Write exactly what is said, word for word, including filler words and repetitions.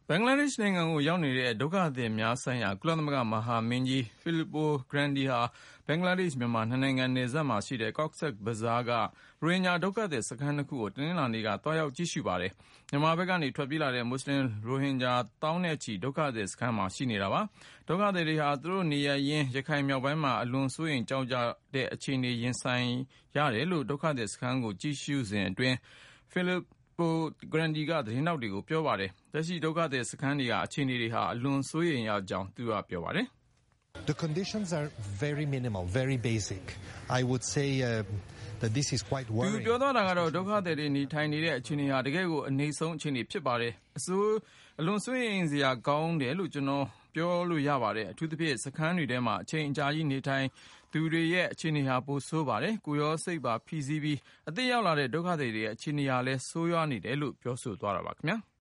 ဘင်္ဂလားဒေ့ရှ်နိုင်ငံကိုရောက်နေတဲ့ဒုက္ခသည်များဆိုင်ရာကုလသမဂ္ဂမဟာမင်းကြီး Filippo Grandi ဟာဘင်္ဂလားဒေ့ရှ်မြန်မာနှစ်နိုင်ငံနယ်စပ်မှာရှိတဲ့ Cox's Bazar ကရိုဟင်ဂျာဒုက္ခသည်စခန်းတစ်ခုကိုတနင်္လာနေ့ကသွားရောက်ကြည့်ရှုပါတယ်။မြန်မာဘက်ကနေထွက်ပြေးလာတဲ့မွတ်စလင်ရိုဟင်ဂျာသောင်းနဲ့ချီဒုက္ခသည်စခန်းမှာရှိနေတာပါ။ဒုက္ခသည်တွေဟာသူတို့နေရရင်းရခိုင်မြောက်ပိုင်းမှာအလွန်စိုးရိမ်ကြောက်ကြတဲ့အခြေအနေရင်ဆိုင်ရတယ်လို့ဒုက္ခသည်စခန်းကိုကြည့်ရှုစဉ်အတွင်း Filippo Grandi ကသတင်းထောက်တွေကိုပြောပါတယ်။လက်ရှိဒုက္ခသည်စခန်းတွေကအခြေအနေတွေဟာအလွန်စိုးရိမ်ရကြောင်းသူကပြောပါတယ်။ The conditions are very minimal, very basic. I would say uh, that this is quite worrying. သူပြောသွားတာကတော့ဒုက္ခသည်တွေနေထိုင်နေတဲ့အခြေအနေဟာတကယ်ကိုအနေဆုံးအခြေအနေဖြစ်ပါတယ်။အဆိုးအလွန်စိုးရိမ်စရာကောင်းတယ်လို့ကျွန်တော်ပြောလို့ရပါတယ်။အထူးသဖြင့်စခန်းတွေထဲမှာအချိန်အကြာကြီးနေထိုင်သူတွေရဲ့အခြေအနေဟာပိုဆိုးပါတယ်။ကိုရောစိတ်ပါဖိစီးပြီးအသက်ရောက်လာတဲ့ဒုက္ခသည်တွေရဲ့အခြေအနေဟာလည်းဆိုးရွားနေတယ်လို့ပြောဆိုသွားတာပါခင်ဗျာ။